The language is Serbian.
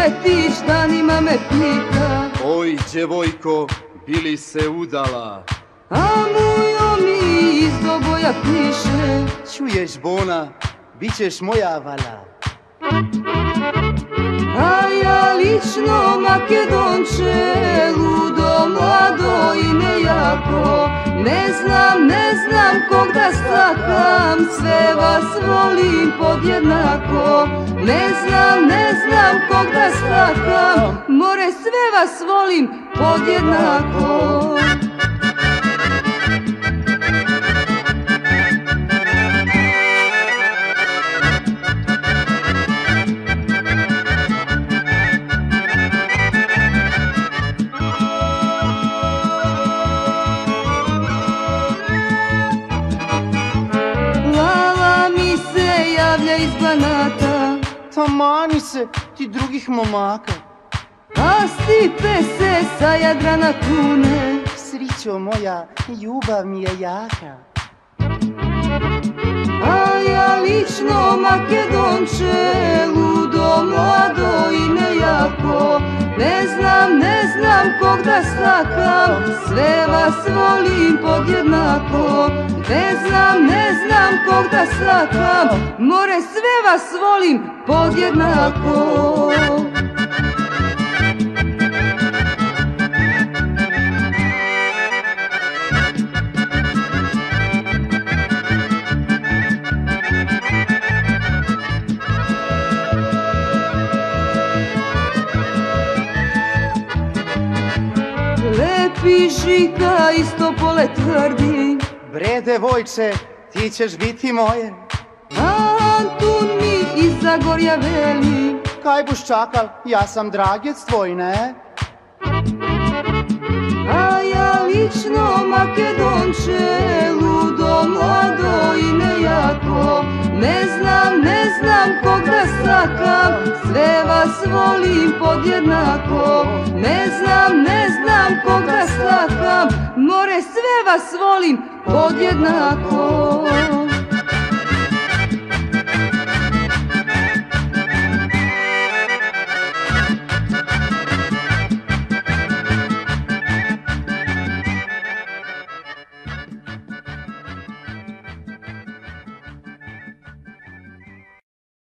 Miletić danima me pita: oj, djevojko, bili se udala? A mujo mi iz Doboja piše: Čuješ, Bona, bit ćeš moja vala. A ja lično Makedonče, ludo, mlado i nejako, ne znam kog da stakam, sve vas volim podjednako. Ne znam kog da stakam, more, sve vas volim podjednako. Iz Banata, Tamani se ti drugih momaka. A Stipe se sa Jadrana kune: Srićo moja, ljubav mi je jaka. A ja lično Makedonče, ludo, mlado i nejako, ne znam kog da stakam, sve vas volim podjednako. Ne znam kog da stakam, more, sve vas volim podjednako. Lepi Žika iz Topole tvrdi: Bre, devojče, ti ćeš biti moje. A Antun mi iz Zagorja veli: Kaj buš čakal, ja sam dragec tvoj, ne? A ja lično Makedonče, ludo, mlado i nejako, ne znam kog da stakam, sve vas volim podjednako. Ne znam kog da stakam, more, sve vas volim podjednako.